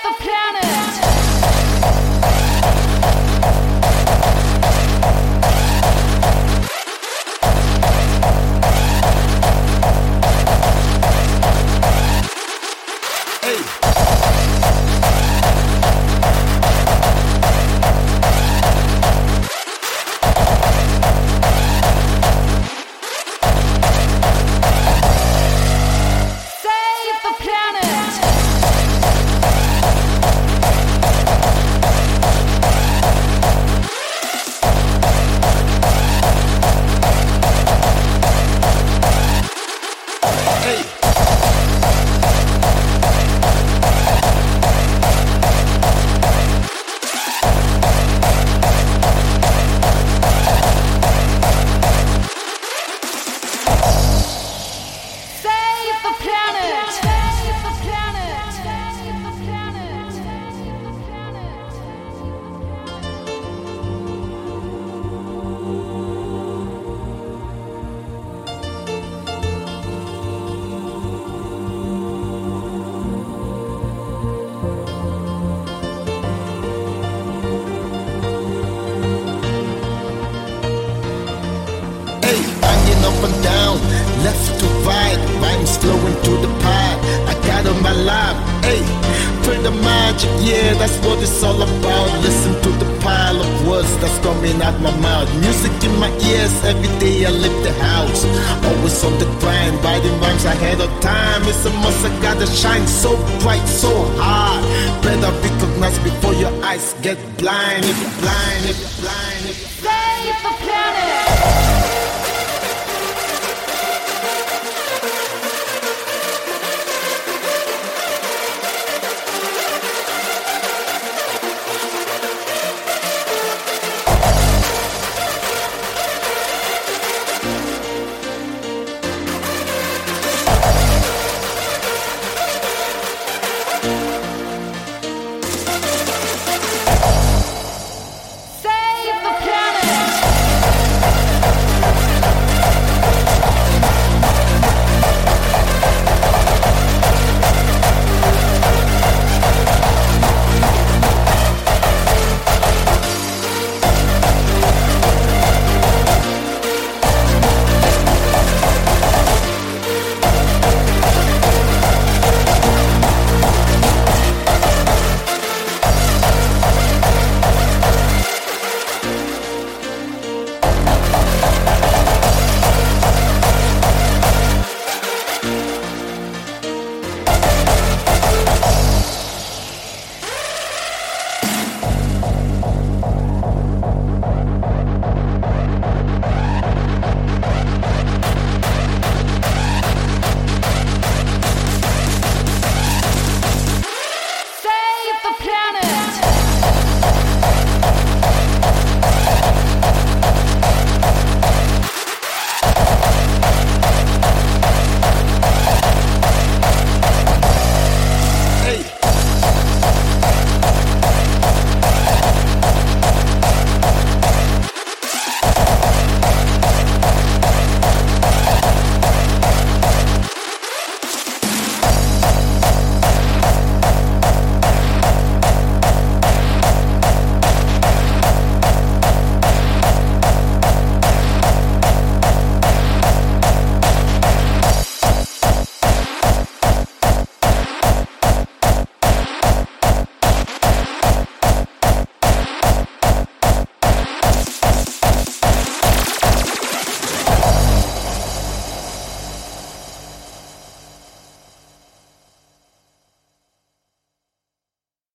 the planet. Up and down, left to right, rhymes flowing through the pot. I got on my lap, hey, feel the magic, yeah, that's what it's all about. Listen to the pile of words that's coming out my mouth. Music in my ears, every day I leave the house. Always on the grind, writing rhymes ahead of time. It's a must, I gotta shine so bright, so hard. Better recognize before your eyes get blind. Save the planet. Save the planet.